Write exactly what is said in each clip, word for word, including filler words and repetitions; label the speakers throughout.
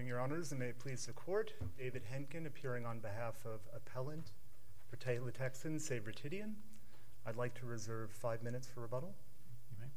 Speaker 1: Your Honors, and may it please the Court. David Henkin, appearing on behalf of Appellant Prateil Litexen Sevratidian. I'd like to reserve five minutes for rebuttal.
Speaker 2: You may.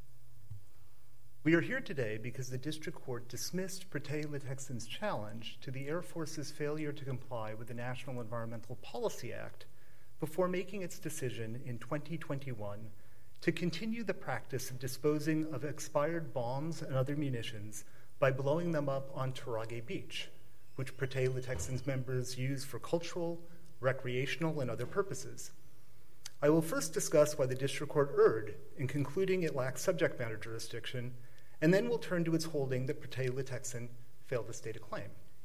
Speaker 1: We are here today because the District Court dismissed Prateil Litexen's challenge to the Air Force's failure to comply with the National Environmental Policy Act before making its decision in twenty twenty-one to continue the practice of disposing of expired bombs and other munitions by blowing them up on Turage Beach, which Prateil Litexen's members use for cultural, recreational, and other purposes. I will first discuss why the District Court erred in concluding it lacks subject matter jurisdiction, and then we'll turn to its holding that Prateil Litexen failed to state a claim.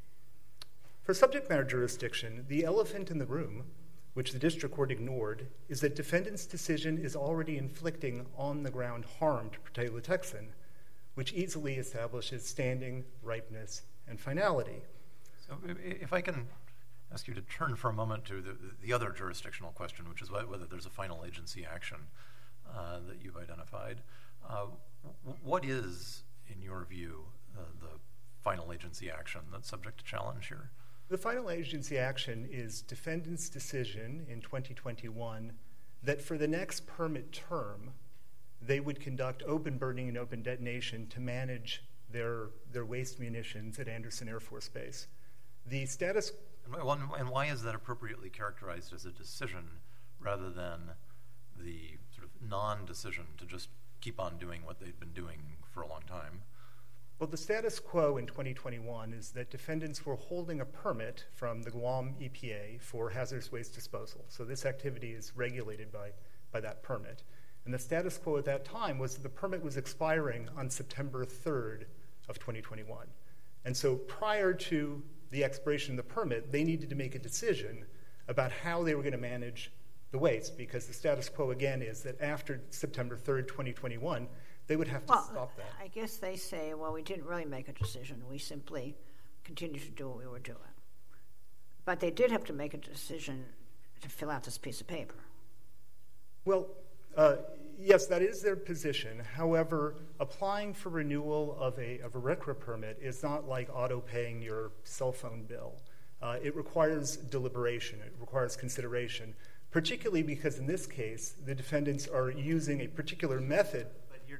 Speaker 1: For subject matter jurisdiction, the elephant in the room, which the District Court ignored, is that defendant's decision is already inflicting on-the-ground harm to Prateil Litexen, which easily establishes standing, ripeness, and finality.
Speaker 2: So if I can ask you to turn for a moment to the, the other jurisdictional question, which is whether there's a final agency action uh, that you've identified. Uh, what is, in your view, uh, the final agency action that's subject to challenge here?
Speaker 1: The final agency action is defendant's decision in twenty twenty-one that for the next permit term, they would conduct open burning and open detonation to manage their, their waste munitions at Andersen Air Force Base. The status...
Speaker 2: And why is that appropriately characterized as a decision rather than the sort of non-decision to just keep on doing what they've been doing for a long time?
Speaker 1: Well, the status quo in twenty twenty-one is that defendants were holding a permit from the Guam E P A for hazardous waste disposal. So this activity is regulated by, by that permit. And the status quo at that time was that the permit was expiring on September third of twenty twenty-one. And so prior to the expiration of the permit, they needed to make a decision about how they were going to manage the waste, because the status quo, again, is that after September third, twenty twenty-one, they would have to
Speaker 3: well,
Speaker 1: stop that.
Speaker 3: I guess they say, well, we didn't really make a decision. We simply continued to do what we were doing. But they did have to make a decision to fill out this piece of paper.
Speaker 1: Well, uh, yes, that is their position. However, applying for renewal of a, of a R C R A permit is not like auto-paying your cell phone bill. Uh, it requires deliberation. It requires consideration, particularly because in this case, the defendants are using a particular method.
Speaker 4: But you're,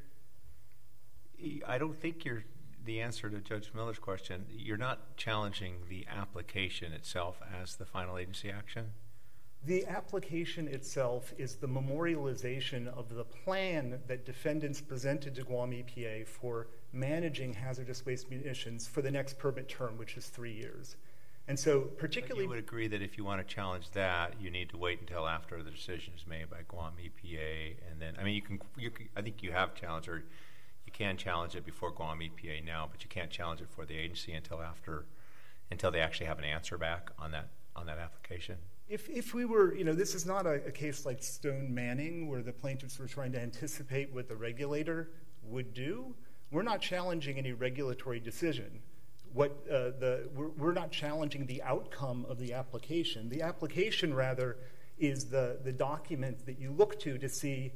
Speaker 4: I don't think you're the answer to Judge Miller's question. You're not challenging the application itself as the final agency action?
Speaker 1: The application itself is the memorialization of the plan that defendants presented to Guam E P A for managing hazardous waste munitions for the next permit term, which is three years. And so particularly...
Speaker 4: But you would agree that if you want to challenge that, you need to wait until after the decision is made by Guam E P A, and then, I mean, you can, you can I think you have challenged, or you can challenge it before Guam E P A now, but you can't challenge it for the agency until after, until they actually have an answer back on that, on that application.
Speaker 1: If if we were, you know, this is not a, a case like Stone Manning where the plaintiffs were trying to anticipate what the regulator would do. We're not challenging any regulatory decision. What uh, the we're, we're not challenging the outcome of the application. The application, rather, is the, the document that you look to to see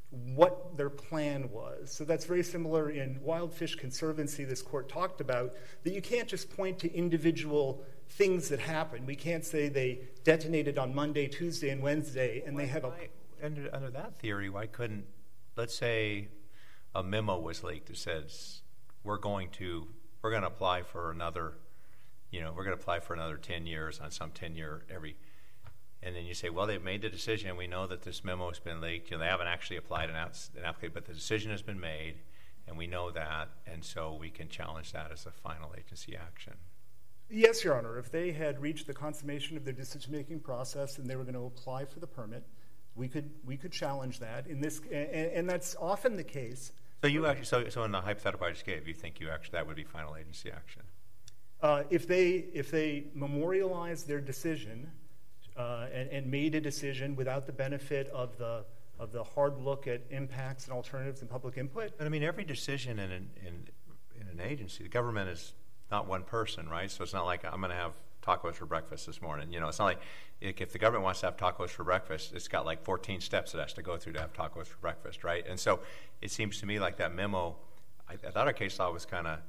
Speaker 1: what their plan was. So that's very similar in Wild Fish Conservancy, this court talked about, that you can't just point to individual things that happened. We can't say they detonated on Monday, Tuesday, and Wednesday, and
Speaker 4: why,
Speaker 1: they have a...
Speaker 4: Why, under, under that theory, why couldn't, let's say a memo was leaked that says, we're going to, we're going to apply for another, you know, we're going to apply for another ten years on some ten-year every... And then you say, well, they've made the decision. We know that this memo has been leaked. You know, they haven't actually applied an, an application, but the decision has been made, and we know that, and so we can challenge that as a final agency action.
Speaker 1: Yes, Your Honor. If they had reached the consummation of their decision-making process and they were going to apply for the permit, we could we could challenge that. In this, and, and that's often the case.
Speaker 4: So you actually, so so in the hypothetical I just gave, you think you actually that would be final agency action?
Speaker 1: Uh, if they if they memorialize their decision. Uh, and, and made a decision without the benefit of the of the hard look at impacts and alternatives and public input.
Speaker 4: But I mean, every decision in an, in, in an agency, the government is not one person, right? So it's not like I'm going to have tacos for breakfast this morning. You know, it's not like if the government wants to have tacos for breakfast, it's got like fourteen steps it has to go through to have tacos for breakfast, right? And so it seems to me like that memo, I, I thought our case law was kind of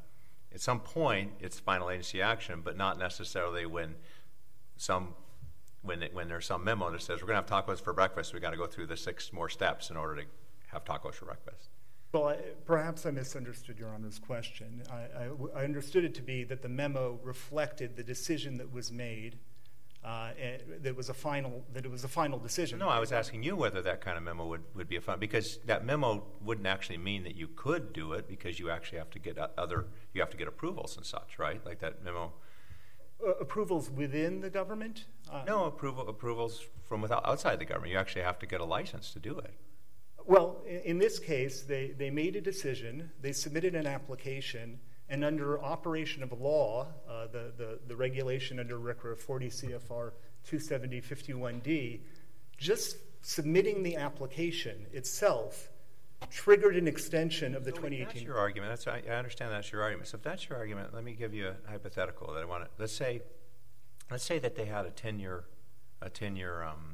Speaker 4: At some point, it's final agency action, but not necessarily when some when it, when there's some memo that says we're going to have tacos for breakfast. We got to go through the six more steps in order to have tacos for breakfast.
Speaker 1: Well, I, perhaps I misunderstood Your Honor's question. I, I, I understood it to be that the memo reflected the decision that was made. Uh, that was a final. That it was a final decision.
Speaker 4: No, I was asking you whether that kind of memo would, would be a fun, because that memo wouldn't actually mean that you could do it, because you actually have to get other you have to get approvals and such, right? Like that memo.
Speaker 1: Uh, approvals within the government? Uh,
Speaker 4: no, approval approvals from without, outside the government. You actually have to get a license to do it.
Speaker 1: Well, in, in this case, they, they made a decision. They submitted an application. And under operation of law, uh, the, the, the regulation under R C R A forty C F R two seventy fifty-one D, just submitting the application itself triggered an extension of the
Speaker 4: so
Speaker 1: twenty eighteen.
Speaker 4: That's your argument. That's, I, I understand that's your argument. So if that's your argument, let me give you a hypothetical that I want to. Let's say, let's say that they had a ten-year, a ten-year. Um,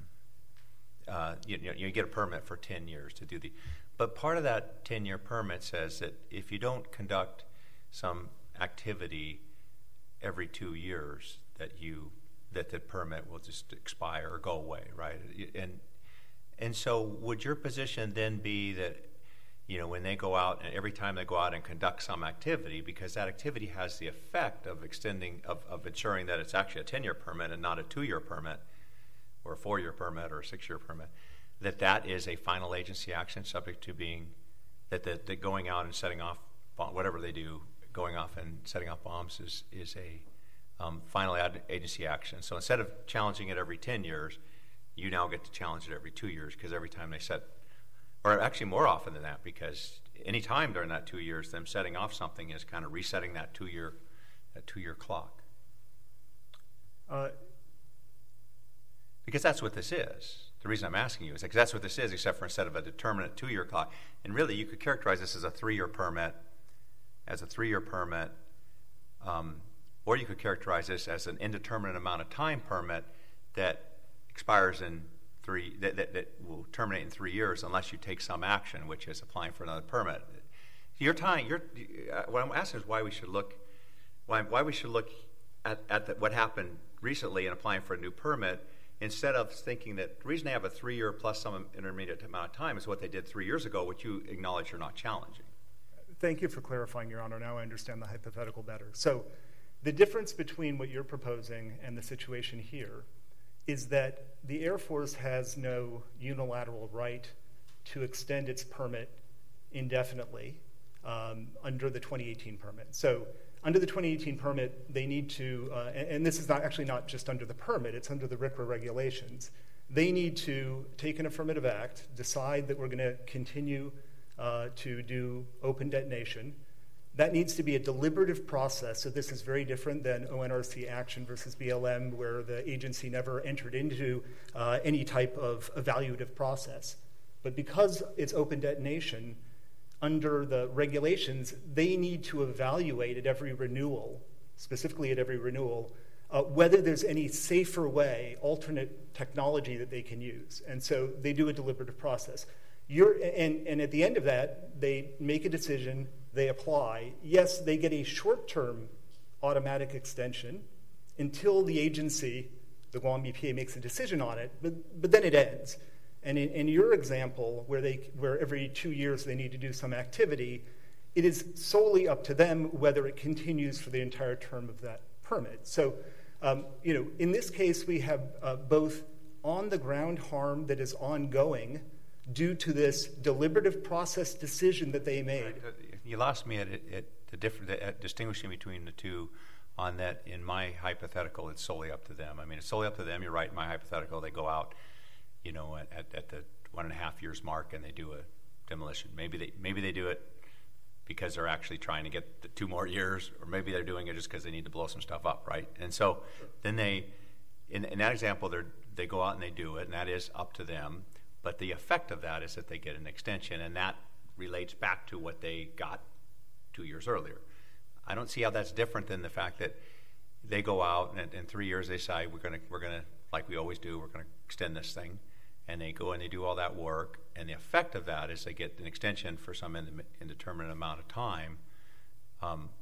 Speaker 4: uh, you, you, you get a permit for ten years to do the, but part of that ten-year permit says that if you don't conduct some activity every two years, that you that the permit will just expire or go away, right? And and so would your position then be that, you know, when they go out and every time they go out and conduct some activity, because that activity has the effect of extending of, of ensuring that it's actually a ten-year permit and not a two-year permit or a four-year permit or a six-year permit, that that is a final agency action subject to being that the, the going out and setting off whatever they do, going off and setting off bombs is, is a um, final ad- agency action. So instead of challenging it every ten years, you now get to challenge it every two years because every time they set, or actually more often than that, because any time during that two years, them setting off something is kind of resetting that two-year that two-year clock.
Speaker 1: Uh,
Speaker 4: because that's what this is. The reason I'm asking you is because that's what this is, except for instead of a determinate two-year clock. And really, you could characterize this as a three-year permit, as a three-year permit, um, or you could characterize this as an indeterminate amount of time permit that expires in three, that, that, that will terminate in three years unless you take some action, which is applying for another permit. You're tying. You're, uh, what I'm asking is why we should look, why, why we should look at, at the, what happened recently in applying for a new permit, instead of thinking that the reason they have a three-year plus some intermediate amount of time is what they did three years ago, which you acknowledge you're not challenging.
Speaker 1: Thank you for clarifying, Your Honor. Now I understand the hypothetical better. So the difference between what you're proposing and the situation here is that the Air Force has no unilateral right to extend its permit indefinitely um, under the twenty eighteen permit. So under the twenty eighteen permit, they need to, uh, and, and this is not actually not just under the permit, it's under the R C R A regulations. They need to take an affirmative act, decide that we're going to continue uh, to do open detonation. That needs to be a deliberative process. So this is very different than O N R C action versus B L M, where the agency never entered into uh, any type of evaluative process. But because it's open detonation, under the regulations, they need to evaluate at every renewal, specifically at every renewal, uh, whether there's any safer way, alternate technology that they can use. And so they do a deliberative process. You're, and, and at the end of that, they make a decision, they apply. Yes, they get a short-term automatic extension until the agency, the Guam B P A, makes a decision on it, but, but then it ends. And in, in your example, where they, where every two years they need to do some activity, it is solely up to them whether it continues for the entire term of that permit. So, um, you know, in this case, we have uh, both on-the-ground harm that is ongoing due to this deliberative process decision that they made.
Speaker 4: You lost me at, at the different at distinguishing between the two. On that, in my hypothetical, it's solely up to them. I mean, it's solely up to them. You're right. In my hypothetical, they go out, you know, at, at the one and a half years mark, and they do a demolition. Maybe they maybe they do it because they're actually trying to get the two more years, or maybe they're doing it just because they need to blow some stuff up, right? And so then they, in, in that example, they they go out and they do it, and that is up to them. But the effect of that is that they get an extension, and that relates back to what they got two years earlier. I don't see how that's different than the fact that they go out and in three years they say we're gonna we're gonna like we always do we're gonna extend this thing, and they go and they do all that work, and the effect of that is they get an extension for some indeterminate amount of time, um,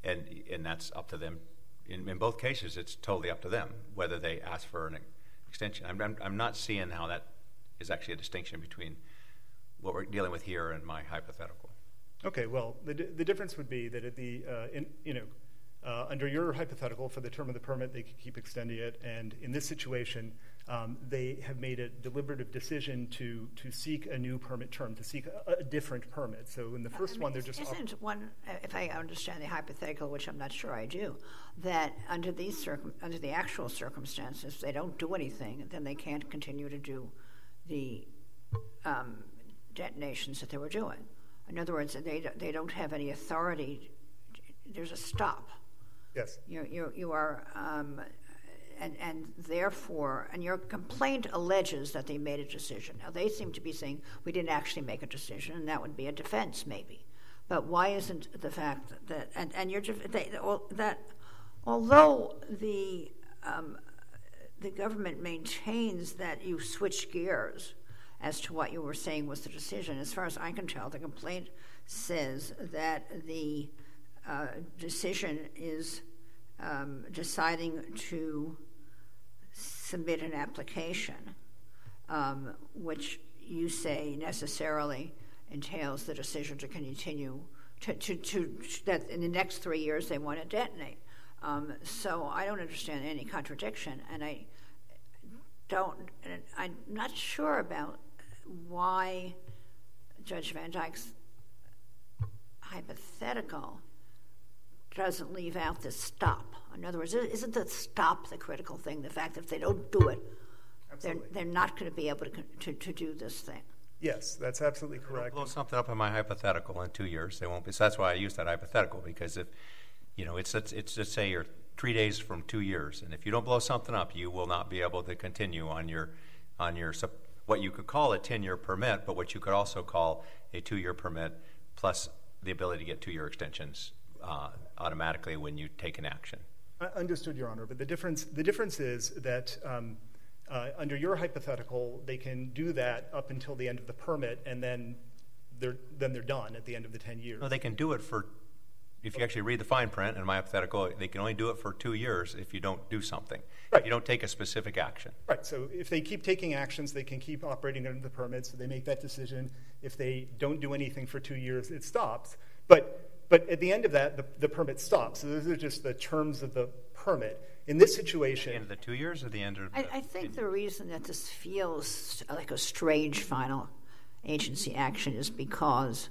Speaker 4: and and that's up to them. In, in both cases, it's totally up to them whether they ask for an extension. I'm, I'm, I'm not seeing how that is actually a distinction between what we're dealing with here and my hypothetical.
Speaker 1: Okay, well, the, the difference would be that at the, uh, in, you know, uh, under your hypothetical, for the term of the permit, they could keep extending it, and in this situation, um, they have made a deliberative decision to to seek a new permit term, to seek a, a different permit. So in the first
Speaker 3: I mean,
Speaker 1: one, they're just...
Speaker 3: Isn't one, if I understand the hypothetical, which I'm not sure I do, that under these circum, under the actual circumstances, if they don't do anything, then they can't continue to do the um, detonations that they were doing. In other words, they they don't have any authority. There's a stop.
Speaker 1: Yes.
Speaker 3: You you you are, um, and and therefore, and your complaint alleges that they made a decision. Now they seem to be saying we didn't actually make a decision, and that would be a defense, maybe. But why isn't the fact that and and you're they, that although the um, the government maintains that you switch gears as to what you were saying was the decision. As far as I can tell, the complaint says that the uh, decision is um, deciding to submit an application, um, which you say necessarily entails the decision to continue, to, to, to that in the next three years they want to detonate. Um, so I don't understand any contradiction, and I don't, and I'm not sure about why Judge Van Dyke's hypothetical doesn't leave out the stop. In other words, isn't the stop the critical thing? The fact that if they don't do it, they're, they're not going to be able to, to to do this thing.
Speaker 1: Yes, that's absolutely correct.
Speaker 4: Blow something up in my hypothetical in two years, they won't be. So that's why I use that hypothetical, because if you know, it's it's, it's just say you're three days from two years, and if you don't blow something up, you will not be able to continue on your on your what you could call a ten-year permit, but what you could also call a two-year permit plus the ability to get two-year extensions uh, automatically when you take an action.
Speaker 1: I understood, Your Honor, but the difference the difference is that um, uh, under your hypothetical, they can do that up until the end of the permit, and then they're then they're done at the end of the ten years.
Speaker 4: No, they can do it for. If you actually read the fine print in my hypothetical, they can only do it for two years if you don't do something.
Speaker 1: Right.
Speaker 4: If you don't take a specific action.
Speaker 1: Right. So if they keep taking actions, they can keep operating under the permit. So they make that decision. If they don't do anything for two years, it stops. But but at the end of that, the, the permit stops. So those are just the terms of the permit. In this situation,
Speaker 4: the end of the two years or the end of the,
Speaker 3: I, I think the reason that this feels like a strange final agency action is because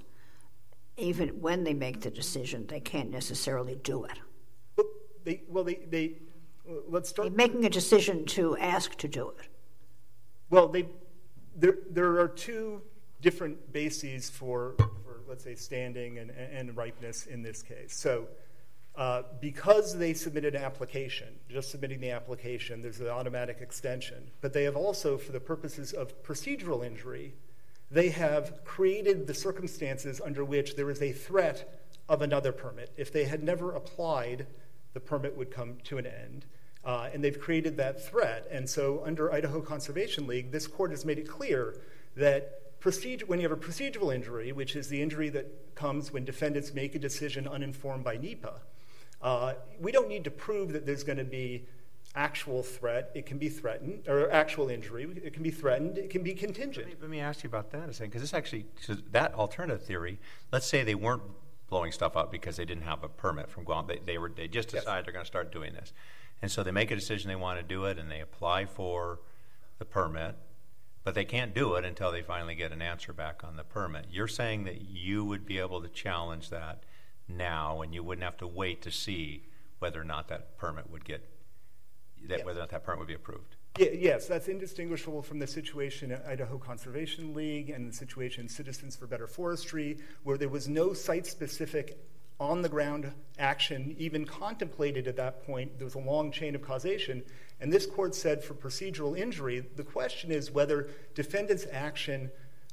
Speaker 3: even when they make the decision, they can't necessarily do it.
Speaker 1: Well, they, well, they, they let's start.
Speaker 3: They're making a decision to ask to do it.
Speaker 1: Well, they, there, there are two different bases for, for let's say, standing and, and ripeness in this case. So, uh, because they submitted an application, just submitting the application, there's an automatic extension. But they have also, for the purposes of procedural injury, they have created the circumstances under which there is a threat of another permit. If they had never applied, the permit would come to an end. Uh, and they've created that threat. And so under Idaho Conservation League, this court has made it clear that procedure, when you have a procedural injury, which is the injury that comes when defendants make a decision uninformed by NEPA, uh, we don't need to prove that there's going to be actual threat. It can be threatened, or actual injury. It can be threatened. It can be contingent.
Speaker 4: Let me, let me ask you about that a second, because this actually, that alternative theory, let's say they weren't blowing stuff up because they didn't have a permit from Guam. They, they, were, they just decided yes. they're going to start doing this. And so they make a decision they want to do it, and they apply for the permit, but they can't do it until they finally get an answer back on the permit. You're saying that you would be able to challenge that now, and you wouldn't have to wait to see whether or not that permit would get that yes. whether or not that permit would be approved.
Speaker 1: Yeah, yes, that's indistinguishable from the situation at Idaho Conservation League and the situation in Citizens for Better Forestry, where there was no site-specific, on-the-ground action even contemplated at that point. There was a long chain of causation. And this court said for procedural injury, the question is whether defendants' action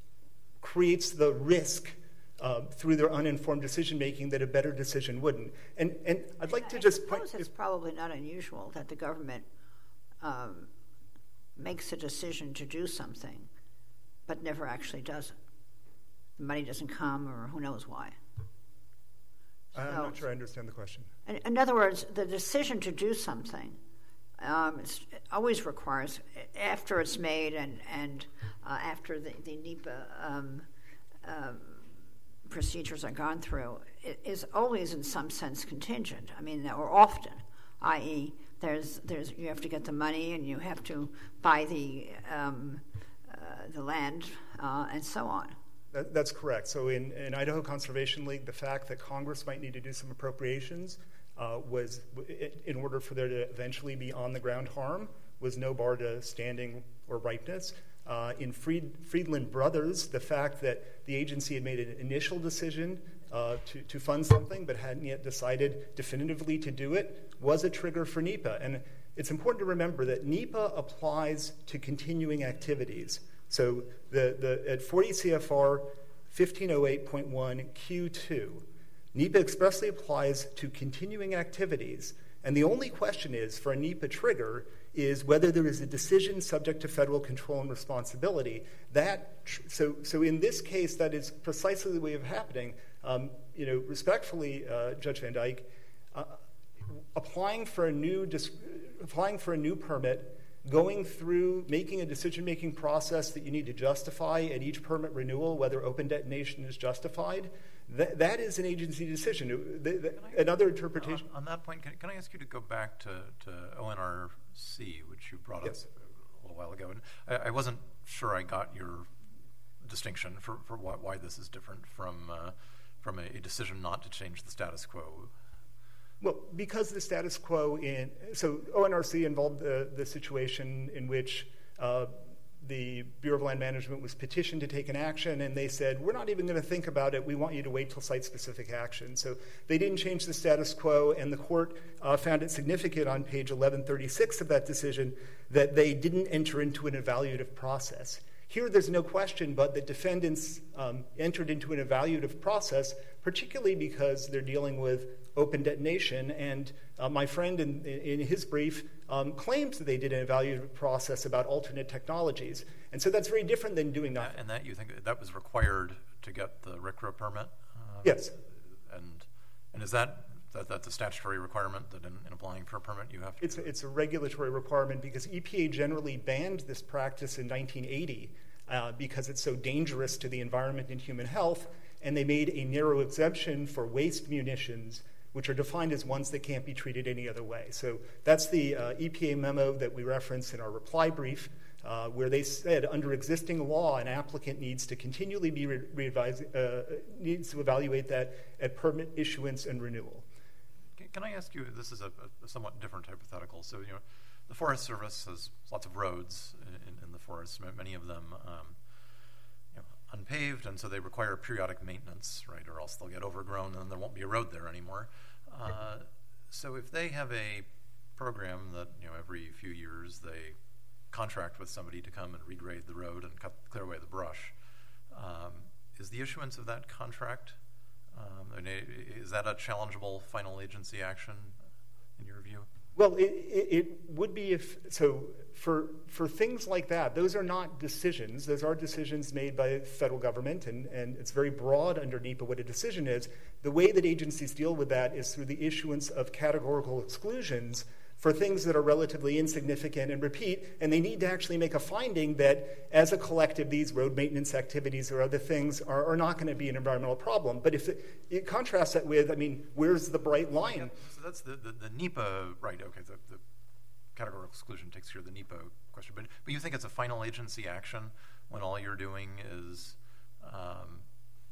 Speaker 1: creates the risk Uh, through their uninformed decision-making that a better decision wouldn't. And and I'd like to
Speaker 3: I
Speaker 1: just
Speaker 3: suppose
Speaker 1: point...
Speaker 3: it's probably not unusual that the government um, makes a decision to do something but never actually does it. The money doesn't come, or who knows why.
Speaker 1: I'm
Speaker 3: So-
Speaker 1: not sure I understand the question.
Speaker 3: In, in other words, the decision to do something um, it's, it always requires, after it's made and, and uh, after the, the NEPA um, um, procedures are gone through, it is always in some sense contingent. I mean, or often, that is, there's there's you have to get the money and you have to buy the um, uh, the land uh, and so on.
Speaker 1: That, that's correct. So in, in Idaho Conservation League, the fact that Congress might need to do some appropriations uh, was, in order for there to eventually be on-the-ground harm, was no bar to standing or ripeness. Uh, in Fried, Friedland Brothers, the fact that the agency had made an initial decision uh, to, to fund something but hadn't yet decided definitively to do it was a trigger for NEPA. And it's important to remember that NEPA applies to continuing activities. So the, the, at forty C F R fifteen oh eight point one Q two, NEPA expressly applies to continuing activities, and the only question is, for a NEPA trigger, is whether there is a decision subject to federal control and responsibility. That tr- so, so in this case, that is precisely the way of happening. Um, you know, respectfully, uh, Judge Van Dyke, uh, applying for a new dis- applying for a new permit, going through making a decision-making process that you need to justify at each permit renewal, whether open detonation is justified, that, that is an agency decision. The, the,
Speaker 2: I,
Speaker 1: another interpretation.
Speaker 2: On, on that point, can, can I ask you to go back to, to O N R C, which you brought
Speaker 1: Yes.
Speaker 2: up a little while ago? And I, I wasn't sure I got your distinction for, for why, why this is different from, uh, from a, a decision not to change the status quo.
Speaker 1: Well, because the status quo in, so O N R C involved the, the situation in which uh, the Bureau of Land Management was petitioned to take an action, and they said, we're not even going to think about it, we want you to wait till site-specific action. So they didn't change the status quo, and the court uh, found it significant on page eleven thirty-six of that decision that they didn't enter into an evaluative process. Here, there's no question but that defendants um, entered into an evaluative process, particularly because they're dealing with open detonation. And uh, my friend, in, in his brief, um, claims that they did an evaluative process about alternate technologies. And so that's very different than doing nothing.
Speaker 2: And that you think that was required to get the R C R A permit? Uh,
Speaker 1: Yes.
Speaker 2: And and is that, that that's a statutory requirement that in, in applying for a permit you have to?
Speaker 1: It's a, it's a regulatory requirement because E P A generally banned this practice in nineteen eighty uh, because it's so dangerous to the environment and human health, and they made a narrow exemption for waste munitions, which are defined as ones that can't be treated any other way. So that's the uh, E P A memo that we referenced in our reply brief, uh, where they said under existing law, an applicant needs to continually be re- re-advised, uh, needs to evaluate that at permit issuance and renewal.
Speaker 2: Can I ask you, this is a, a somewhat different hypothetical. So, you know, the Forest Service has lots of roads in, in the forests, many of them um, you know, unpaved, and so they require periodic maintenance, right, or else they'll get overgrown and there won't be a road there anymore. Uh, so if they have a program that, you know, every few years they contract with somebody to come and regrade the road and cut, clear away the brush, um, is the issuance of that contract Um, and is that a challengeable final agency action in your view?
Speaker 1: Well, it, it, it would be if, so for, for things like that, those are not decisions. Those are decisions made by the federal government, and, and it's very broad under NEPA what a decision is. The way that agencies deal with that is through the issuance of categorical exclusions for things that are relatively insignificant and repeat, and they need to actually make a finding that as a collective, these road maintenance activities or other things are, are not going to be an environmental problem. But if it, it contrasts that with, I mean, where's the bright line?
Speaker 2: Yeah, so that's the, the, the NEPA, right, okay, the, the categorical exclusion takes care of the NEPA question, but, but you think it's a final agency action when all you're doing is um,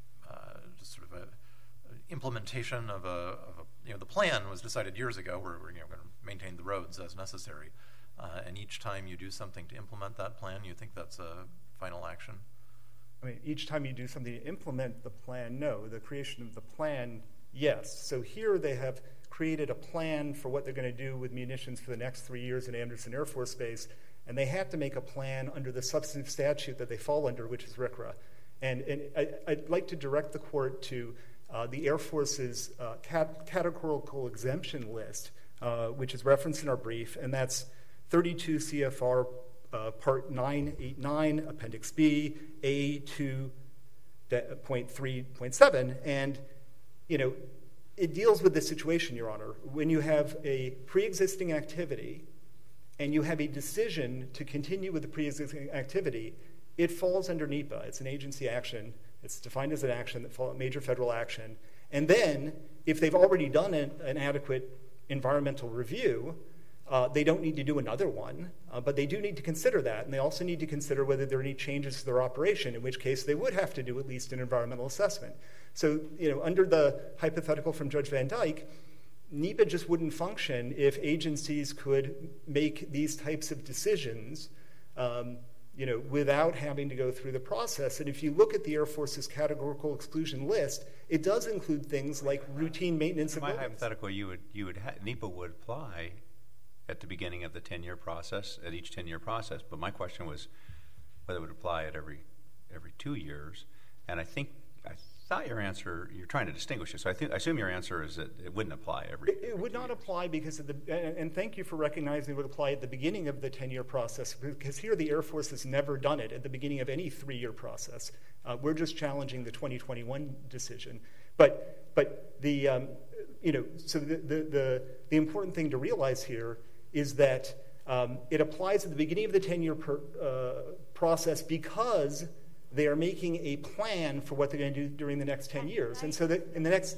Speaker 2: uh, just sort of a implementation of a, of a, you know, the plan was decided years ago, we're, we're you know, going to maintain the roads as necessary, uh, and each time you do something to implement that plan, you think that's a final action?
Speaker 1: I mean, each time you do something to implement the plan, no. The creation of the plan, yes. So here they have created a plan for what they're going to do with munitions for the next three years in Anderson Air Force Base, and they have to make a plan under the substantive statute that they fall under, which is R C R A. And, and I, I'd like to direct the court to uh, the Air Force's uh, cat- categorical exemption list, uh, which is referenced in our brief, and that's thirty-two C F R uh, Part nine eighty-nine, Appendix B, A two point three point seven. And, you know, it deals with this situation, Your Honor. When you have a pre-existing activity and you have a decision to continue with the pre-existing activity, it falls under NEPA. It's an agency action. It's defined as an action that falls major federal action. And then, if they've already done an, an adequate environmental review, uh, they don't need to do another one, uh, but they do need to consider that. And they also need to consider whether there are any changes to their operation, in which case they would have to do at least an environmental assessment. So, you know, under the hypothetical from Judge Van Dyke, NEPA just wouldn't function if agencies could make these types of decisions um, you know, without having to go through the process. And if you look at the Air Force's categorical exclusion list, it does include things like routine maintenance of
Speaker 4: my
Speaker 1: buildings.
Speaker 4: hypothetical, you would, you would ha- NEPA would apply at the beginning of the ten-year process, at each ten-year process. But my question was whether it would apply at every every two years. And I think I thought your answer, you're trying to distinguish it. So I, think, I assume your answer is that it wouldn't apply every.
Speaker 1: It, it would not years. apply because of the, and, and thank you for recognizing it would apply at the beginning of the ten-year process, because here the Air Force has never done it at the beginning of any three-year process. Uh, we're just challenging the twenty twenty-one decision. But but the um, you know so the, the the the important thing to realize here is that um, it applies at the beginning of the ten-year per, uh, process because they are making a plan for what they're going to do during the next ten years. And so that in the next...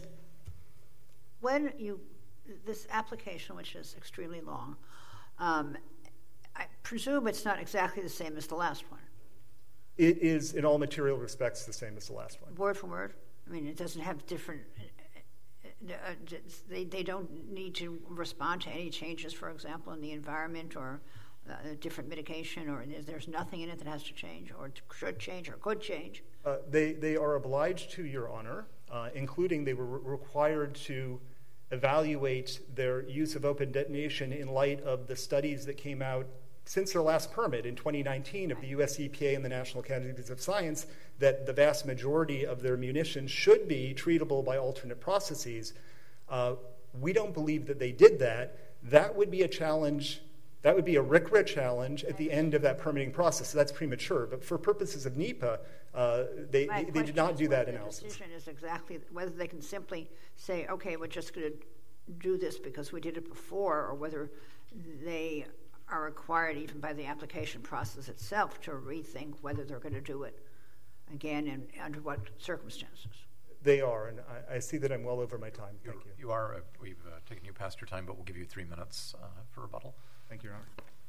Speaker 3: When you, this application, which is extremely long, um, I presume it's not exactly the same as the last one.
Speaker 1: It is, in all material respects, the same as the last one.
Speaker 3: Word for word? I mean, it doesn't have different... Uh, they, they don't need to respond to any changes, for example, in the environment or uh, different mitigation, or there's nothing in it that has to change or should change or could change?
Speaker 1: Uh, they, they are obliged to, Your Honor, uh, including they were re- required to evaluate their use of open detonation in light of the studies that came out since their last permit in twenty nineteen of the U S E P A and the National Academies of Science, that the vast majority of their munitions should be treatable by alternate processes. Uh, we don't believe that they did that. That would be a challenge. That would be a R C R A challenge at the end of that permitting process. So that's premature. But for purposes of NEPA, uh, they, they, they did not do that analysis.
Speaker 3: The decision is exactly whether they can simply say, okay, we're just going to do this because we did it before, or whether they are required, even by the application process itself, to rethink whether they're going to do it again and under what circumstances.
Speaker 1: They are, and I, I see that I'm well over my time. Thank
Speaker 2: You're,
Speaker 1: you.
Speaker 2: You are. Uh, we've uh, taken you past your time, but we'll give you three minutes uh, for rebuttal.
Speaker 1: Thank you, Your Honor.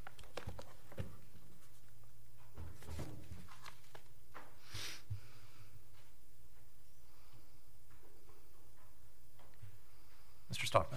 Speaker 2: Mister Stockman.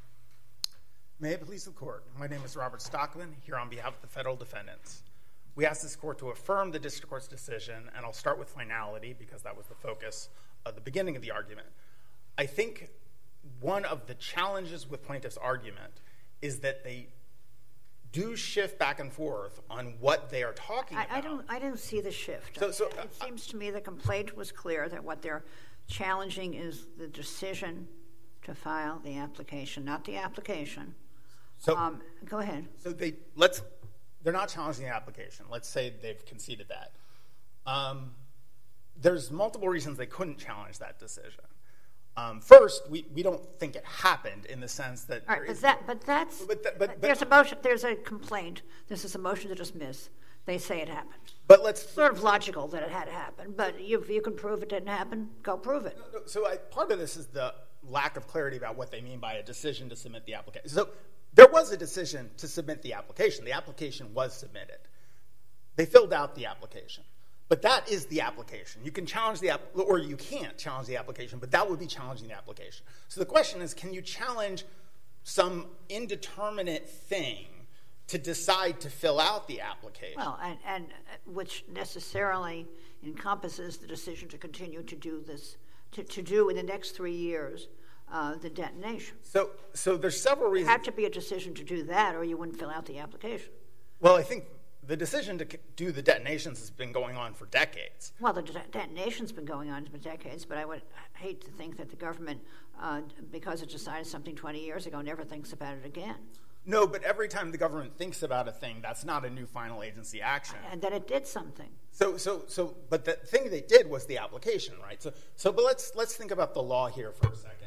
Speaker 5: May it please the Court. My name is Robert Stockman, here on behalf of the federal defendants. We ask this Court to affirm the District Court's decision, and I'll start with finality because that was the focus of the beginning of the argument. I think one of the challenges with plaintiffs' argument is that they do shift back and forth on what they are talking
Speaker 3: I,
Speaker 5: about.
Speaker 3: I don't. I didn't see the shift.
Speaker 5: So, so,
Speaker 3: it
Speaker 5: uh,
Speaker 3: seems to me the complaint was clear that what they're challenging is the decision to file the application, not the application.
Speaker 5: So,
Speaker 3: um, go ahead.
Speaker 5: So they let's. They're not challenging the application. Let's say they've conceded that. Um, there's multiple reasons they couldn't challenge that decision. Um, first, we, we don't think it happened in the sense that.
Speaker 3: All right, but that but that's
Speaker 5: but, but, but,
Speaker 3: there's a motion. There's a complaint. This is a motion to dismiss. They say it happened.
Speaker 5: But let's
Speaker 3: it's sort of logical that it had to happen. But you, if you can prove it didn't happen, go prove it.
Speaker 5: No, no, so I, part of this is the lack of clarity about what they mean by a decision to submit the application. So there was a decision to submit the application. The application was submitted. They filled out the application. But that is the application. You can challenge the app, or you can't challenge the application, but that would be challenging the application. So the question is, can you challenge some indeterminate thing to decide to fill out the application?
Speaker 3: Well, and, and which necessarily encompasses the decision to continue to do this, to, to do in the next three years uh, the detonation.
Speaker 5: So, so there's several reasons.
Speaker 3: There had to be a decision to do that, or you wouldn't fill out the application.
Speaker 5: Well, I think the decision to do the detonations has been going on for decades.
Speaker 3: Well, the de- detonation's been going on for decades, but I would hate to think that the government, uh, because it decided something twenty years ago, never thinks about it again.
Speaker 5: No, but every time the government thinks about a thing, that's not a new final agency action.
Speaker 3: And then it did something.
Speaker 5: So, so, so, but the thing they did was the application, right? So, so, but let's let's think about the law here for a second.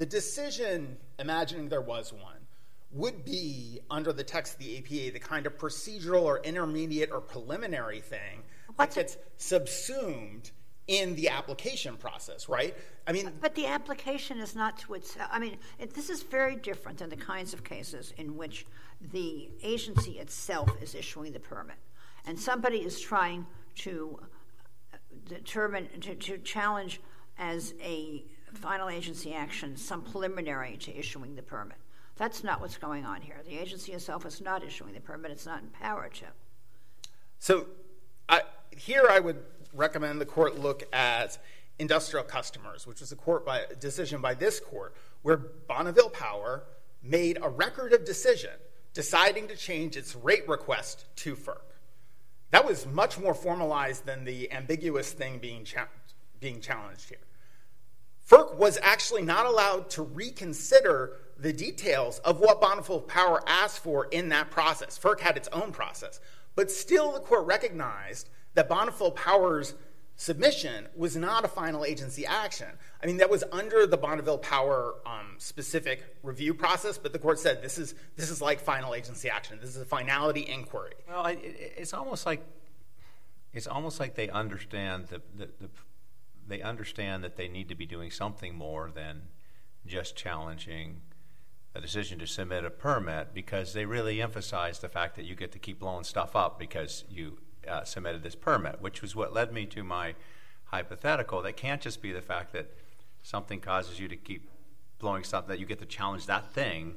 Speaker 5: The decision, imagining there was one, would be, under the text of the A P A, the kind of procedural or intermediate or preliminary thing
Speaker 3: What's
Speaker 5: that gets subsumed in the application process, right? I mean,
Speaker 3: but the application is not to itself. I mean, it, this is very different than the kinds of cases in which the agency itself is issuing the permit, and somebody is trying to determine, to, to challenge as a final agency action some preliminary to issuing the permit. That's not what's going on here. The agency itself is not issuing the permit. It's not empowered to.
Speaker 5: So I, here I would recommend the court look at Industrial Customers, which was a court by, decision by this court, where Bonneville Power made a record of decision deciding to change its rate request to FERC. That was much more formalized than the ambiguous thing being, cha- being challenged here. FERC was actually not allowed to reconsider the details of what Bonneville Power asked for in that process. FERC had its own process. But still, the court recognized that Bonneville Power's submission was not a final agency action. I mean, that was under the Bonneville Power um, specific review process, but the court said this is this is like final agency action. This is a finality inquiry.
Speaker 4: Well, it, it's almost like it's almost like they understand the, the, the they understand that they need to be doing something more than just challenging a decision to submit a permit, because they really emphasize the fact that you get to keep blowing stuff up because you uh, submitted this permit, which was what led me to my hypothetical. That can't just be the fact that something causes you to keep blowing stuff, that you get to challenge that thing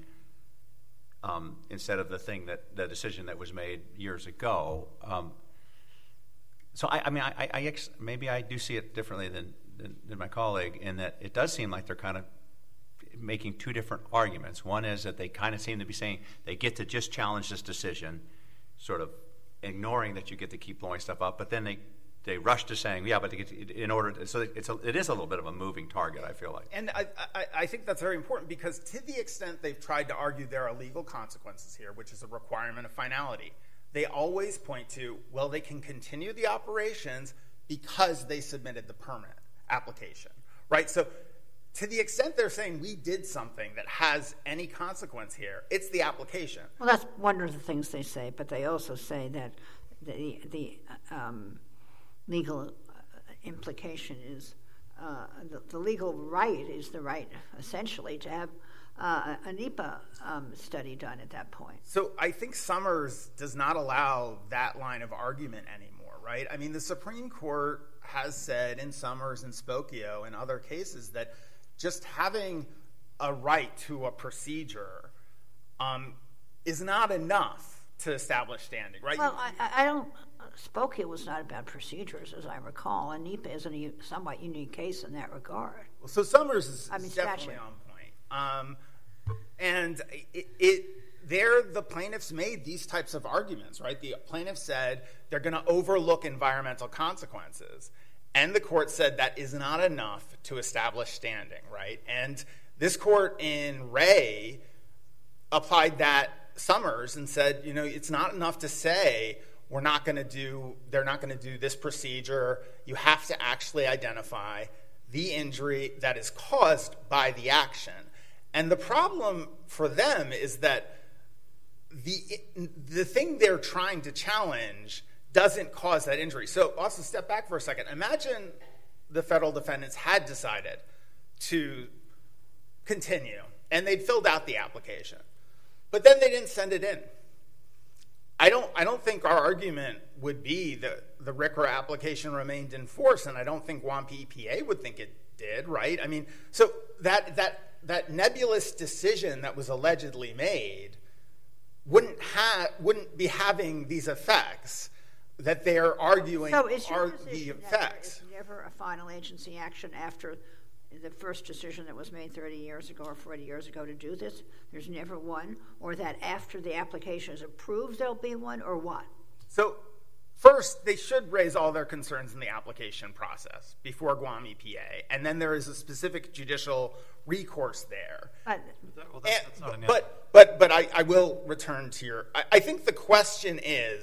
Speaker 4: um, instead of the thing that the decision that was made years ago. Um, so I, I mean, I, I ex- maybe I do see it differently than, than than my colleague, in that it does seem like they're kind of making two different arguments. One is that they kind of seem to be saying they get to just challenge this decision, sort of ignoring that you get to keep blowing stuff up, but then they they rush to saying, yeah, but to get to, in order to, so it's a, it is a little bit of a moving target, I feel like.
Speaker 5: And I, I, I think that's very important, because to the extent they've tried to argue there are legal consequences here, which is a requirement of finality, they always point to, well, they can continue the operations because they submitted the permit application, right? So to the extent they're saying we did something that has any consequence here, it's the application.
Speaker 3: Well, that's one of the things they say, but they also say that the the um, legal implication is uh, the, the legal right is the right, essentially, to have uh, a NEPA um, study done at that point.
Speaker 5: So I think Summers does not allow that line of argument anymore, right? I mean, the Supreme Court has said in Summers and Spokio and other cases that just having a right to a procedure um, is not enough to establish standing, right?
Speaker 3: Well, I, I don't. Spokio was not about procedures, as I recall, and NEPA is a somewhat unique case in that regard.
Speaker 5: Well, so Summers is,
Speaker 3: I mean,
Speaker 5: is definitely
Speaker 3: statute.
Speaker 5: on point, um, and it, it there the plaintiffs made these types of arguments, right? The plaintiffs said they're going to overlook environmental consequences. And the court said that is not enough to establish standing, right? And this court in Ray applied that Summers and said, you know, it's not enough to say we're not going to do, they're not going to do this procedure. You have to actually identify the injury that is caused by the action. And the problem for them is that the the thing they're trying to challenge doesn't cause that injury. So also step back for a second. Imagine the federal defendants had decided to continue and they'd filled out the application, but then they didn't send it in. I don't I don't think our argument would be that the R C R A application remained in force, and I don't think WAMP E P A would think it did, right? I mean, so that that that nebulous decision that was allegedly made wouldn't have wouldn't be having these effects that they're arguing
Speaker 3: so is your
Speaker 5: are
Speaker 3: position
Speaker 5: the
Speaker 3: that
Speaker 5: effects.
Speaker 3: there is never a final agency action after the first decision that was made thirty years ago or forty years ago to do this? There's never one? Or that after the application is approved there'll be one, or what?
Speaker 5: So first, they should raise all their concerns in the application process before Guam E P A, and then there is a specific judicial recourse there.
Speaker 3: But,
Speaker 2: Well, that, that's not an
Speaker 5: but, but but I, I will return to your... I, I think the question is,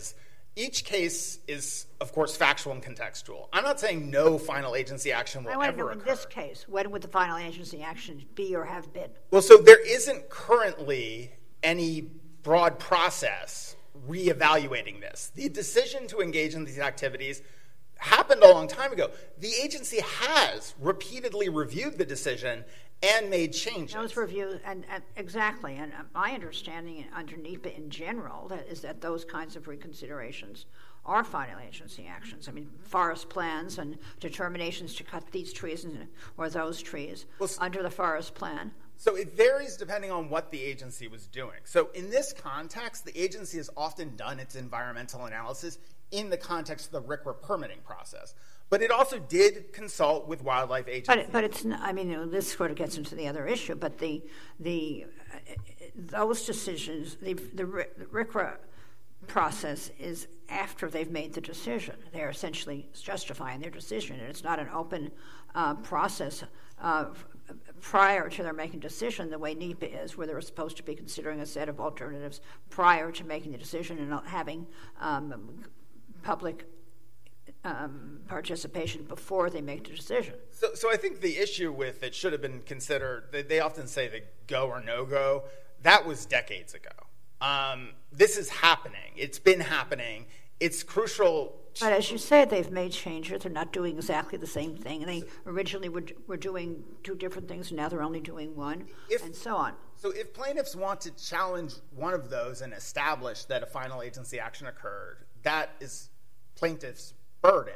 Speaker 5: Each case is, of course, factual and contextual. I'm not saying no final agency action will
Speaker 3: I want
Speaker 5: ever
Speaker 3: to know in
Speaker 5: occur.
Speaker 3: this case, when would the final agency action be or have been?
Speaker 5: Well, so there isn't currently any broad process reevaluating this. The decision to engage in these activities happened a long time ago. The agency has repeatedly reviewed the decision and made changes.
Speaker 3: Those reviews, and, and exactly, and my understanding under NEPA in general that is that those kinds of reconsiderations are final agency actions. I mean, forest plans and determinations to cut these trees and, or those trees well, under the forest plan.
Speaker 5: So it varies depending on what the agency was doing. So in this context, the agency has often done its environmental analysis in the context of the R C R A permitting process. But it also did consult with wildlife agencies.
Speaker 3: But, it, but it's not, I mean, you know, this sort of gets into the other issue, but the, the, uh, those decisions, the, the R C R A process is after they've made the decision. They're essentially justifying their decision, and it's not an open uh, process uh, prior to their making a decision the way NEPA is, where they're supposed to be considering a set of alternatives prior to making the decision and not having um, public um, participation before they make the decision.
Speaker 5: So, so I think the issue with it should have been considered, they, they often say the go or no go. That was decades ago. Um, this is happening. It's been happening. It's crucial. To
Speaker 3: but as you said, they've made changes. They're not doing exactly the same thing. They originally were, were doing two different things, and now they're only doing one,
Speaker 5: if,
Speaker 3: and so on.
Speaker 5: So if plaintiffs want to challenge one of those and establish that a final agency action occurred, that is plaintiff's burden.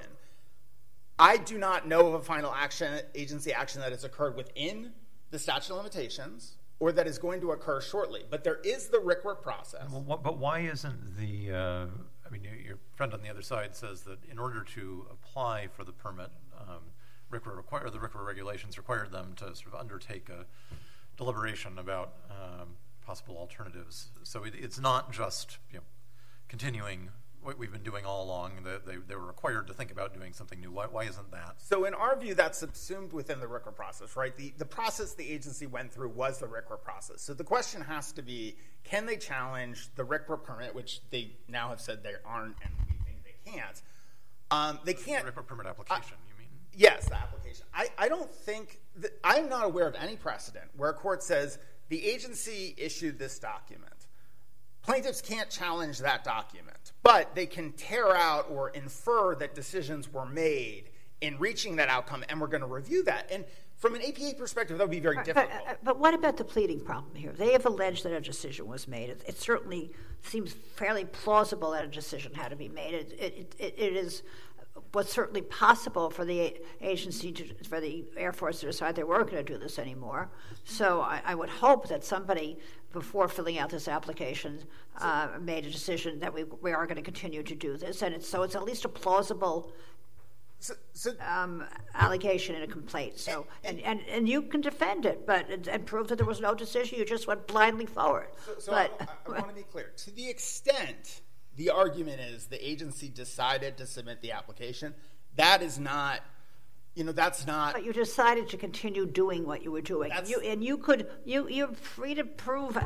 Speaker 5: I do not know of a final action agency action that has occurred within the statute of limitations or that is going to occur shortly. But there is the R C R A process.
Speaker 2: Well, what, but why isn't the, uh, I mean, your friend on the other side says that in order to apply for the permit, um, R C R A require, the R C R A regulations required them to sort of undertake a deliberation about um, possible alternatives. So it, it's not just, you know, continuing what we've been doing all along. They, they were required to think about doing something new. Why, why isn't that?
Speaker 5: So in our view, that's subsumed within the R C R A process, right? The, the process the agency went through was the R C R A process. So the question has to be, can they challenge the R C R A permit, which they now have said they aren't, and we think they can't. Um, they can't.
Speaker 2: The R C R A permit application, uh, you mean?
Speaker 5: Yes, the application. I, I don't think, that, I'm not aware of any precedent where a court says the agency issued this document. Plaintiffs can't challenge that document, but they can tear out or infer that decisions were made in reaching that outcome, and we're going to review that. And from an A P A perspective, that would be very
Speaker 3: but,
Speaker 5: difficult.
Speaker 3: But, but what about the pleading problem here? They have alleged that a decision was made. It, it certainly seems fairly plausible that a decision had to be made. It, it, it, it is was certainly possible for the agency, to, for the Air Force to decide they weren't going to do this anymore. So I, I would hope that somebody, before filling out this application, uh, made a decision that we we are going to continue to do this, and it's, so it's at least a plausible
Speaker 5: so, so,
Speaker 3: um, allegation in a complaint. So and, and, and you can defend it, but and, and prove that there was no decision. You just went blindly forward.
Speaker 5: So, so
Speaker 3: but,
Speaker 5: I, I want to be clear. To the extent the argument is the agency decided to submit the application, that is not, you know, that's not.
Speaker 3: But you decided to continue doing what you were doing.
Speaker 5: That's,
Speaker 3: you, and you could, you, you're free to prove uh,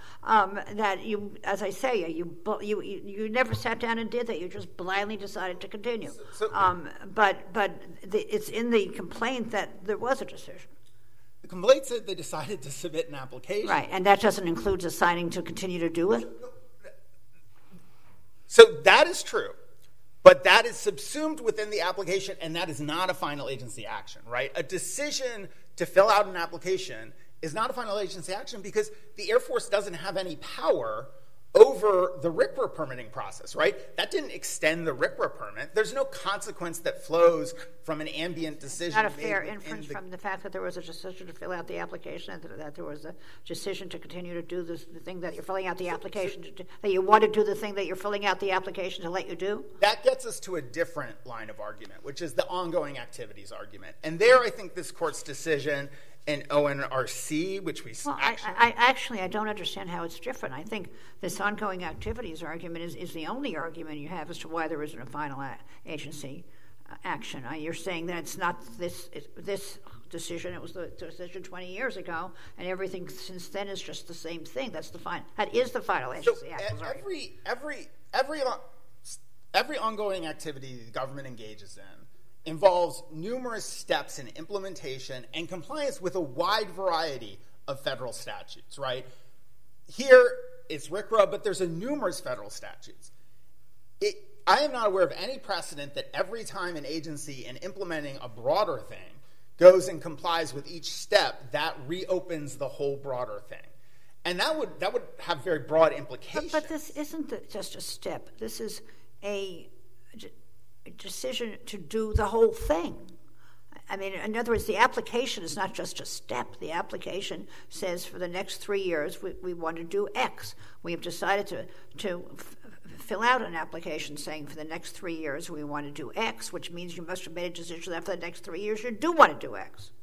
Speaker 3: um, that you, as I say, you, you, you never sat down and did that. You just blindly decided to continue.
Speaker 5: So, so,
Speaker 3: um, but, but the, it's in the complaint that there was a decision.
Speaker 5: The complaint said they decided to submit an application.
Speaker 3: Right, and that doesn't include deciding to continue to do it.
Speaker 5: So that is true, but that is subsumed within the application, and that is not a final agency action, right? A decision to fill out an application is not a final agency action because the Air Force doesn't have any power over the R C R A permitting process, right? That didn't extend the R C R A permit. There's no consequence that flows from an ambient decision.
Speaker 3: Not a fair inference
Speaker 5: the,
Speaker 3: from the fact that there was a decision to fill out the application, and that there was a decision to continue to do this, the thing that you're filling out the application, to do, that you want to do the thing that you're filling out the application to let you do?
Speaker 5: That gets us to a different line of argument, which is the ongoing activities argument. And there I think this court's decision in O N R C, which we
Speaker 3: well,
Speaker 5: actually...
Speaker 3: I, I, actually, I don't understand how it's different. I think this ongoing activities argument is, is the only argument you have as to why there isn't a final a- agency uh, action. Uh, you're saying that it's not this it, this decision. It was the decision twenty years ago, and everything since then is just the same thing. That's the final. That is the final agency
Speaker 5: so
Speaker 3: action.
Speaker 5: every every every every ongoing activity the government engages in involves numerous steps in implementation and compliance with a wide variety of federal statutes, right? Here, it's R C R A, but there's a numerous federal statutes. It, I am not aware of any precedent that every time an agency in implementing a broader thing goes and complies with each step, that reopens the whole broader thing. And that would that would have very broad implications.
Speaker 3: But, but this isn't just a step. This is a, a decision to do the whole thing. I mean, in other words, the application is not just a step. The application says for the next three years we, we want to do X. We have decided to, to f- fill out an application saying for the next three years we want to do X, which means you must have made a decision that for the next three years you do want to do X.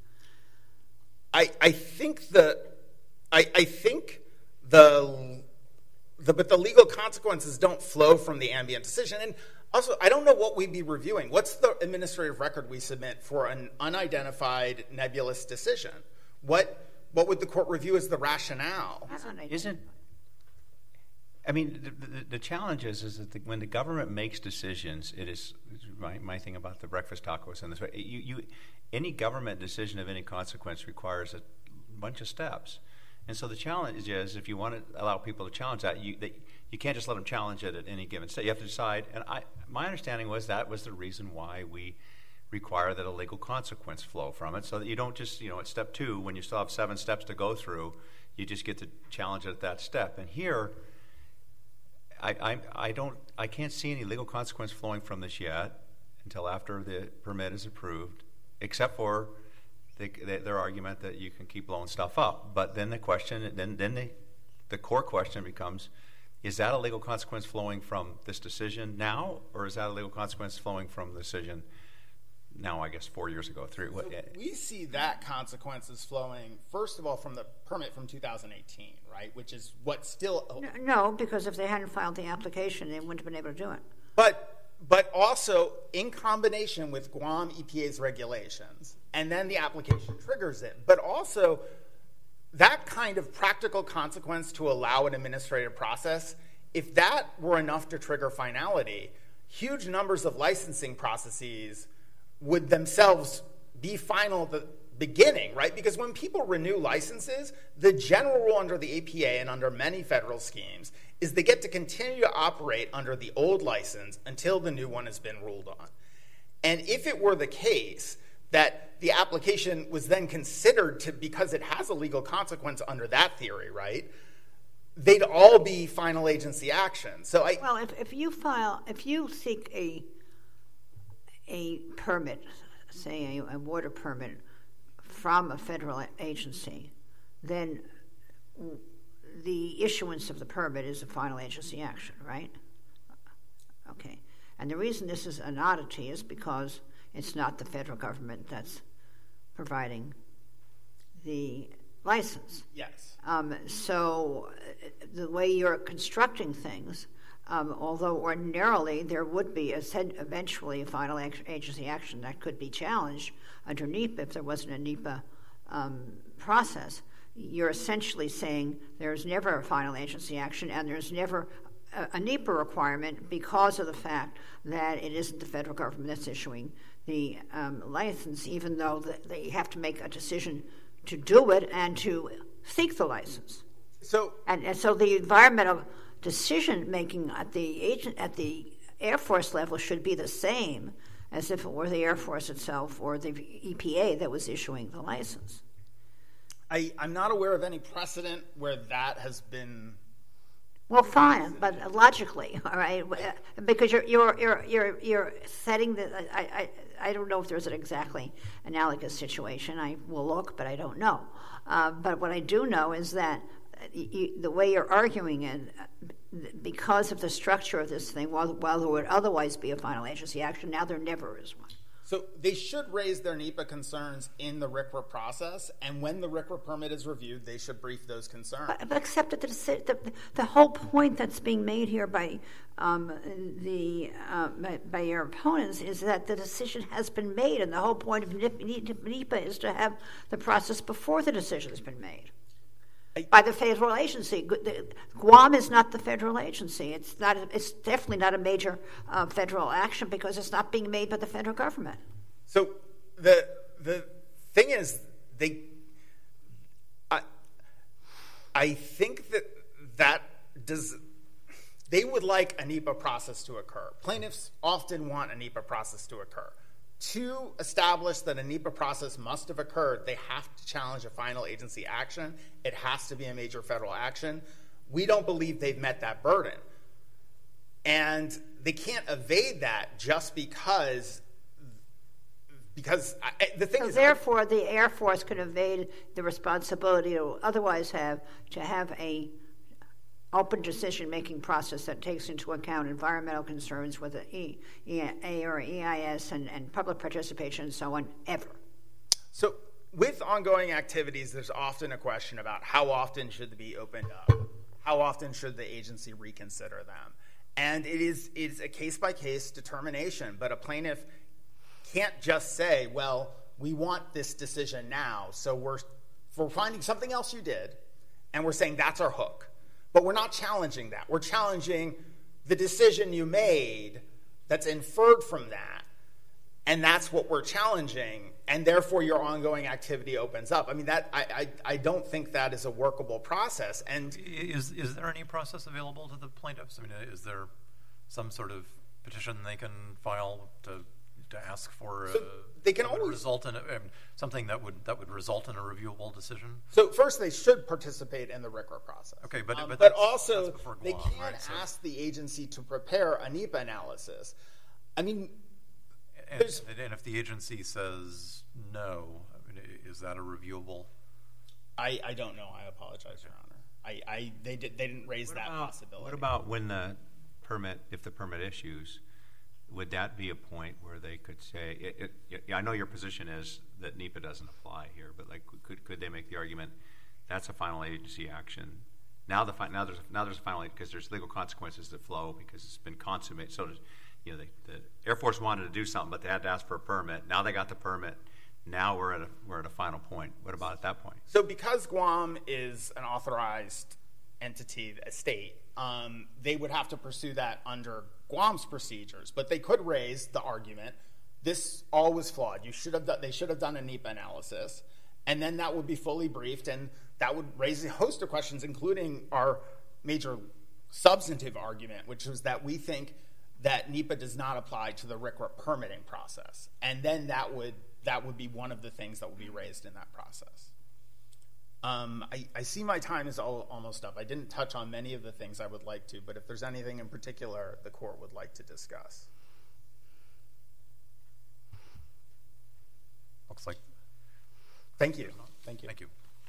Speaker 5: I, I think the I, I think the, the but the legal consequences don't flow from the ambient decision. And also, I don't know what we'd be reviewing. What's the administrative record we submit for an unidentified nebulous decision? What what would the court review as the rationale?
Speaker 4: Isn't I mean, the, the, the challenge is, is that the, when the government makes decisions, it is my, my thing about the breakfast tacos and this way. You, you, any government decision of any consequence requires a bunch of steps, and so the challenge is, if you want to allow people to challenge that, you they, you can't just let them challenge it at any given step. You have to decide. And I, my understanding was that was the reason why we require that a legal consequence flow from it, so that you don't just, you know, at step two, when you still have seven steps to go through, you just get to challenge it at that step. And here, I, I, I don't, I can't see any legal consequence flowing from this yet until after the permit is approved, except for the, the, their argument that you can keep blowing stuff up. But then the question, then then the, the core question becomes: is that a legal consequence flowing from this decision now, or is that a legal consequence flowing from the decision now, I guess, four years ago? Three.
Speaker 5: So we see that consequences flowing, first of all, from the permit from two thousand eighteen, right, which is what still...
Speaker 3: No, no, because if they hadn't filed the application, they wouldn't have been able to do it.
Speaker 5: But but also in combination with Guam E P A's regulations, and then the application triggers it. But also, that kind of practical consequence to allow an administrative process, if that were enough to trigger finality, huge numbers of licensing processes would themselves be final at the beginning, right? Because when people renew licenses, the general rule under the A P A and under many federal schemes is they get to continue to operate under the old license until the new one has been ruled on. And if it were the case that the application was then considered to, because it has a legal consequence under that theory, right, they'd all be final agency action. So I...
Speaker 3: Well, if, if you file, if you seek a a permit, say a, a water permit from a federal agency, then the issuance of the permit is a final agency action, right? Okay. And the reason this is an oddity is because it's not the federal government that's providing the license.
Speaker 5: Yes.
Speaker 3: Um, so the way you're constructing things, Um, although ordinarily there would be a, eventually a final agency action that could be challenged under NEPA if there wasn't a NEPA um, process, you're essentially saying there's never a final agency action and there's never a, a NEPA requirement because of the fact that it isn't the federal government that's issuing the um, license, even though the, they have to make a decision to do it and to seek the license.
Speaker 5: So,
Speaker 3: and, and so the environmental decision making at the agent at the Air Force level should be the same as if it were the Air Force itself or the E P A that was issuing the license.
Speaker 5: I, I'm not aware of any precedent where that has been.
Speaker 3: Well, fine, but logically, all right, because you're you're you're you're, you're setting the. I, I I don't know if there's an exactly analogous situation. I will look, but I don't know. Uh, but what I do know is that You, the way you're arguing it, because of the structure of this thing, while, while there would otherwise be a final agency action, now there never is one.
Speaker 5: So they should raise their NEPA concerns in the R C R A process, and when the R C R A permit is reviewed, they should brief those concerns.
Speaker 3: But, but except that the, the, the whole point that's being made here by um, the uh, by, by your opponents is that the decision has been made, and the whole point of NEPA is to have the process before the decision has been made. by the federal agency. Guam is not the federal agency. It's not. It's definitely not a major uh, federal action because it's not being made by the federal government.
Speaker 5: So the the thing is, they. I I think that that does. They would like a NEPA process to occur. Plaintiffs often want a NEPA process to occur. To establish that a NEPA process must have occurred, they have to challenge a final agency action. It has to be a major federal action. We don't believe they've met that burden. And they can't evade that just because, because I, the thing
Speaker 3: so
Speaker 5: is...
Speaker 3: Therefore, the Air Force can evade the responsibility to otherwise have to have a open decision-making process that takes into account environmental concerns with the E, E A or E I S and, and public participation and so on, ever.
Speaker 5: So with ongoing activities, there's often a question about how often should they be opened up? How often should the agency reconsider them? And it is, it is a case-by-case determination, but a plaintiff can't just say, well, we want this decision now, so we're, we're finding something else you did, and we're saying that's our hook. But we're not challenging that. We're challenging the decision you made that's inferred from that, and that's what we're challenging, and therefore your ongoing activity opens up. I mean, that I, I, I don't think that is a workable process. And
Speaker 2: is is there any process available to the plaintiffs? I mean, is there some sort of petition they can file to to ask for
Speaker 5: so
Speaker 2: a,
Speaker 5: they can
Speaker 2: that would
Speaker 5: always
Speaker 2: result in a, um, something that would that would result in a reviewable decision?
Speaker 5: So first, they should participate in the R C R A process.
Speaker 2: Okay, but
Speaker 5: um,
Speaker 2: but,
Speaker 5: but
Speaker 2: that's,
Speaker 5: also
Speaker 2: that's before
Speaker 5: they
Speaker 2: Guam,
Speaker 5: can
Speaker 2: right? So-
Speaker 5: ask the agency to prepare a NEPA analysis. I mean,
Speaker 2: And, and if the agency says no, I mean, is that a reviewable?
Speaker 5: I, I don't know. I apologize, Your Honor. I, I they did they didn't raise
Speaker 4: What
Speaker 5: that
Speaker 4: about,
Speaker 5: possibility.
Speaker 4: what about when the permit, if the permit issues, would that be a point where they could say, it, it, yeah, I know your position is that NEPA doesn't apply here, but like, could could they make the argument that's a final agency action? Now the now there's now there's a final because there's legal consequences that flow because it's been consummated. So does, you know, they, the Air Force wanted to do something, but they had to ask for a permit. Now they got the permit. Now we're at a we're at a final point. What about at that point?
Speaker 5: So because Guam is an authorized entity, a state, um, they would have to pursue that under Guam's procedures. But they could raise the argument, this all was flawed. You should have done, they should have done a NEPA analysis, and then that would be fully briefed, and that would raise a host of questions, including our major substantive argument, which was that we think that NEPA does not apply to the R C R A permitting process. And then that would that would be one of the things that would be raised in that process. Um, I, I see my time is all, almost up. I didn't touch on many of the things I would like to, but if there's anything in particular the court would like to discuss.
Speaker 2: Looks like.
Speaker 5: Thank you. Thank you.
Speaker 2: Thank you.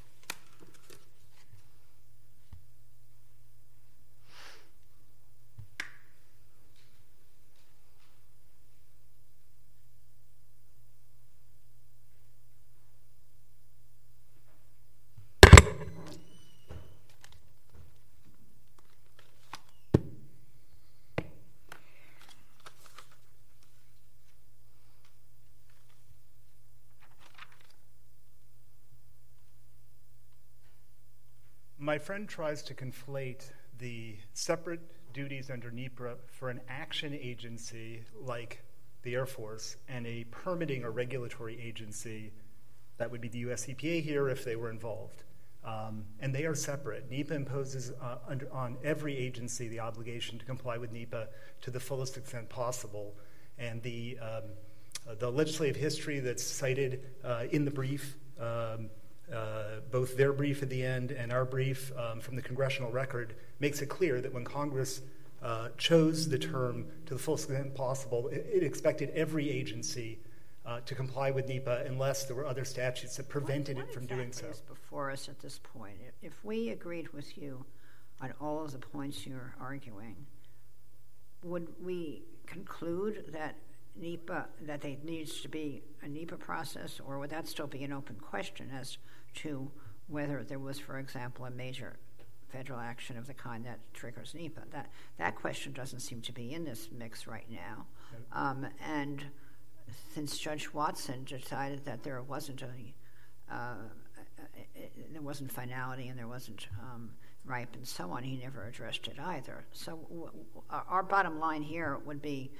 Speaker 1: My friend tries to conflate the separate duties under NEPA for an action agency like the Air Force and a permitting or regulatory agency that would be the U S E P A here if they were involved. Um, and they are separate. NEPA imposes uh, under, on every agency the obligation to comply with NEPA to the fullest extent possible. And the, um, uh, the legislative history that's cited uh, in the brief, um, Uh, both their brief at the end and our brief um, from the congressional record makes it clear that when Congress uh, chose the term to the fullest extent possible, it, it expected every agency uh, to comply with NEPA unless there were other statutes that prevented
Speaker 3: what,
Speaker 1: it from
Speaker 3: what
Speaker 1: doing so.
Speaker 3: What is before us at this point? If we agreed with you on all of the points you're arguing, would we conclude that NEPA, that there needs to be a NEPA process, or would that still be an open question as to whether there was, for example, a major federal action of the kind that triggers NEPA? That that question doesn't seem to be in this mix right now. Um, and since Judge Watson decided that there wasn't a, uh, it, there wasn't finality and there wasn't um, ripe and so on. He never addressed it either. So w- w- our bottom line here would be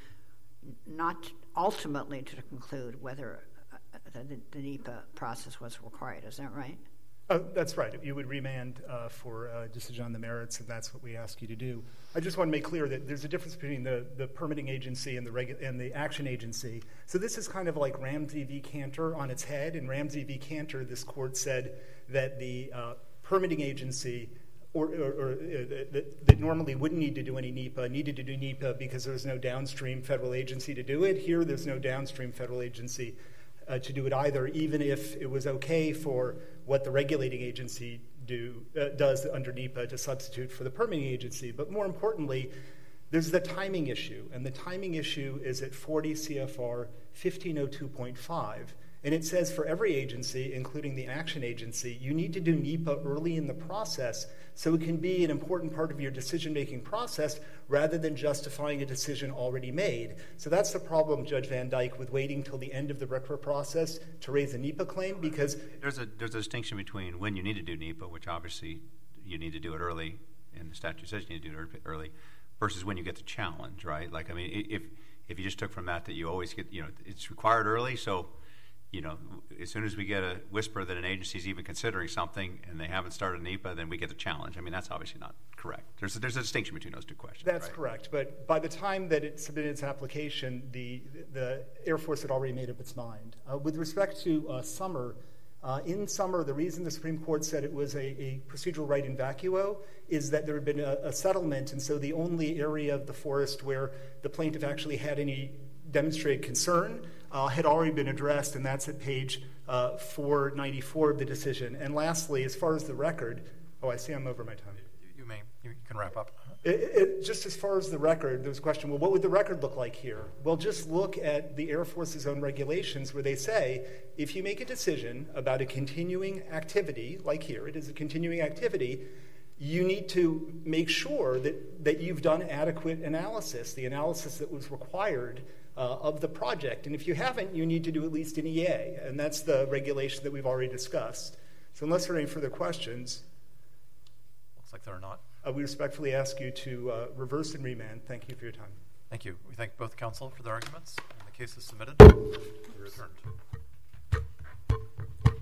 Speaker 3: not ultimately to conclude whether uh, the, the NEPA process was required. Is that right?
Speaker 1: Oh, that's right. You would remand uh, for a decision on the merits, and that's what we ask you to do. I just want to make clear that there's a difference between the, the permitting agency and the regu- and the action agency. So this is kind of like Ramsey v. Cantor on its head. In Ramsey v. Cantor, this court said that the uh, permitting agency or, or, or uh, that, that normally wouldn't need to do any NEPA, needed to do NEPA because there was no downstream federal agency to do it. Here, there's no downstream federal agency Uh, to do it either, even if it was okay for what the regulating agency do uh, does under NEPA to substitute for the permitting agency. But more importantly, there's the timing issue, and the timing issue is at forty C F R fifteen oh two point five, and it says for every agency, including the action agency, you need to do NEPA early in the process so it can be an important part of your decision-making process rather than justifying a decision already made. So that's the problem, Judge Van Dyke, with waiting till the end of the R C R A process to raise a NEPA claim, because
Speaker 4: there's a there's a distinction between when you need to do NEPA, which obviously you need to do it early, and the statute says you need to do it early, versus when you get the challenge, right? Like, I mean, if if you just took from that that you always get, you know, it's required early, so, you know, as soon as we get a whisper that an agency is even considering something and they haven't started NEPA, then we get the challenge. I mean, that's obviously not correct. There's a, there's a distinction between those two questions.
Speaker 1: That's
Speaker 4: right?
Speaker 1: correct. But by the time that it submitted its application, the the Air Force had already made up its mind. Uh, with respect to uh, Summer, uh, in Summer, the reason the Supreme Court said it was a, a procedural right in vacuo is that there had been a, a settlement, and so the only area of the forest where the plaintiff actually had any demonstrated concern uh, had already been addressed, and that's at page uh, four ninety-four of the decision. And lastly, as far as the record, oh, I see I'm over my time.
Speaker 2: You, you may, you can wrap up.
Speaker 1: It, it, just as far as the record, there was a question, well, what would the record look like here? Well, just look at the Air Force's own regulations where they say, if you make a decision about a continuing activity, like here, it is a continuing activity, you need to make sure that, that you've done adequate analysis, the analysis that was required uh, of the project. And if you haven't, you need to do at least an E A, and that's the regulation that we've already discussed. So unless there are any further questions.
Speaker 2: Looks like there are not.
Speaker 1: Uh, we respectfully ask you to uh, reverse and remand. Thank you for your time.
Speaker 2: Thank you. We thank both counsel for their arguments. And the case is submitted. We're adjourned.